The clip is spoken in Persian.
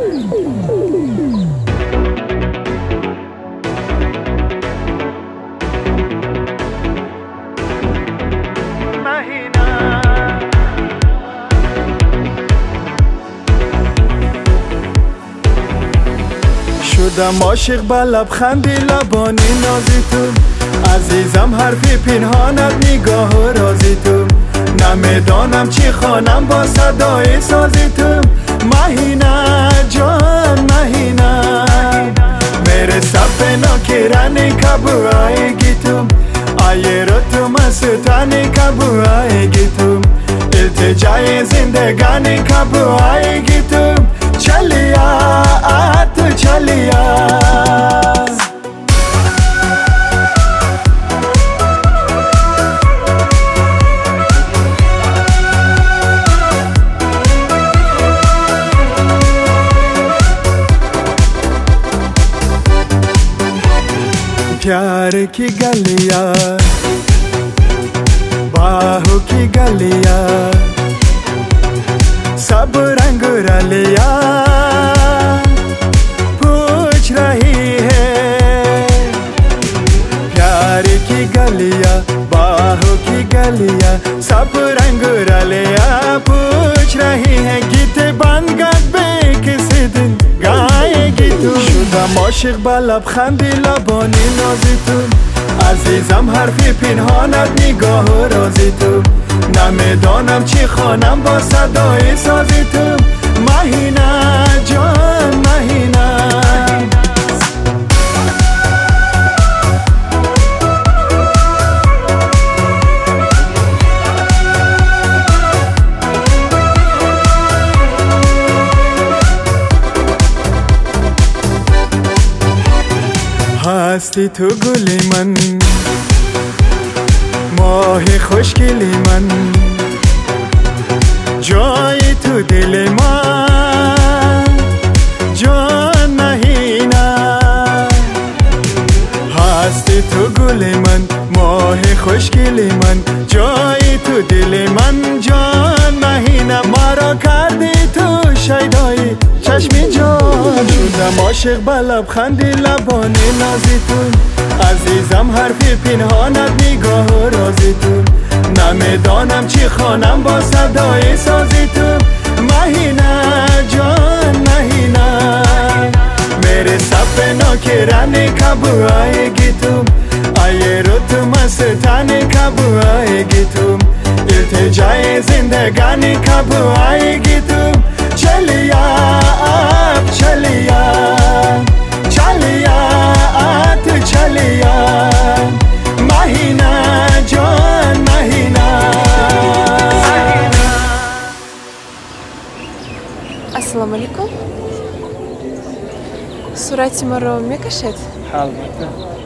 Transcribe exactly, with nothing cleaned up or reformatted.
شدم عاشق با لبخندی لبانی نازی تو، عزیزم حرفی پنهانت نگاه و رازی تو، نمیدانم چی خوانم با صدای سازی تو. مهینه جان مهینه میره سپنا کرانی کبو آئیگی تو، آیه رو تو مستانی کبو آئیگی تو، التجای زندگانی کبو آئیگی تو. چلیا تو چلیا प्यार की गलियां बाहों की गलियां सब रंग रलिया पूछ रही है। प्यार की गलियां बाहों की गलियां सब रंग रलिया पूछ रही है। गीत बन गए किसी दिन गाएगी तू। شدم عاشق با لبخندی لبانی نازی تو، عزیزم حرفی پنهانت نگاه و رازی تو، نمیدانم چی خوانم با صدای سازی تو. مهینه جان مهینه هستی تو گلی من ماه خوشگلی من، جای تو دل من جان مهینه. هستی تو گلی من ماه خوشگلی من، جای تو دل من جان مهینه. ما را کردی تو شیدای چشمی جان. شدم عاشق با لبخندی لبانی نازی تو، عزیزم حرفی پنهانت نگاه و رازی تو، نمیدانم چی خوانم با صدای سازی تو. مهینه جان مهینه میره سپنا کرانی کبو آئیگی تو، آیه رو تو مستانی کبو آئیگی تو، التجای زندگانی کبو آئیگی تو. چلیا اب چلیا چلیا تو چلیا مهینه جان مهینه. السلام علیکم. صورت ما رو میکشید؟ البته.